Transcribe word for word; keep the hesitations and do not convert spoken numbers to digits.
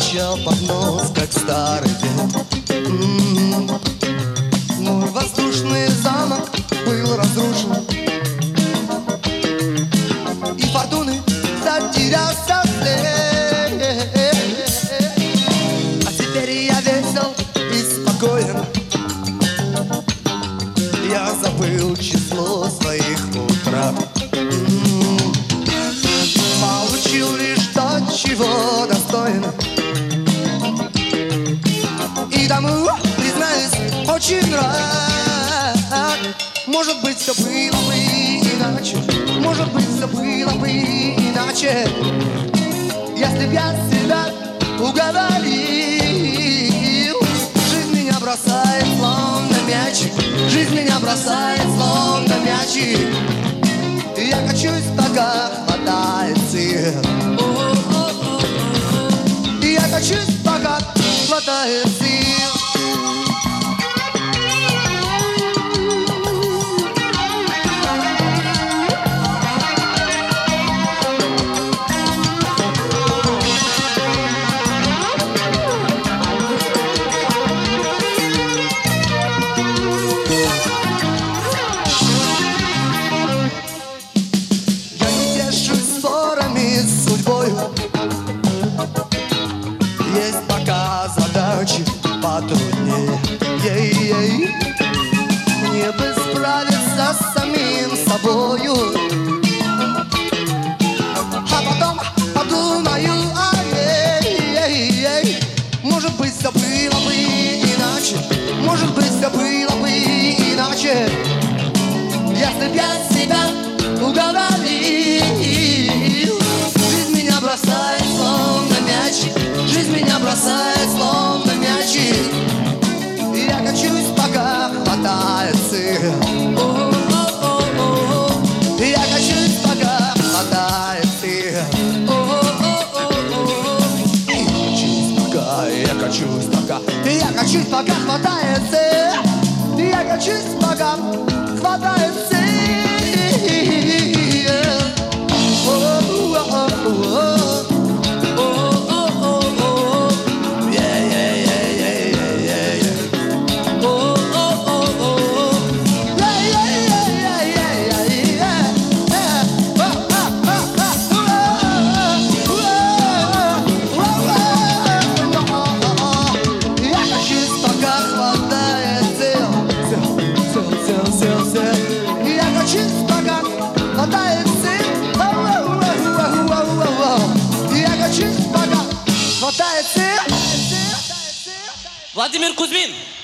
стучал под нос, как старый дед. М-м-м. Мой воздушный замок был разрушен, и фортуны затерялся след. А теперь я весел и спокоен. Я забыл число своих утрат. М-м-м. Получил лишь то, чего достоин. И тому, признаюсь, очень рад. Может быть, все было бы иначе. Может быть, все было бы иначе, если б я себя уговорил. Жизнь меня бросает, словно мячик. Жизнь меня бросает, словно мячик. И я качусь, пока хватает сил. И я качусь, пока хватает сил. Есть пока задачи потруднее. Ей-ей. Мне бы справиться с самим собою, а потом подумаю, ай-ей-ей. Может быть, все было бы иначе. Может быть, все было бы иначе, если б я себя уговорил. Жизнь меня бросает, словно мячик. Жизнь меня бросает, словно мячик. И я качусь, пока хватает сил. И я качусь, пока хватает сил. И я качусь, пока, и я качусь, пока хватает сил. И я качусь, пока хватает сил. Владимир Кузьмин.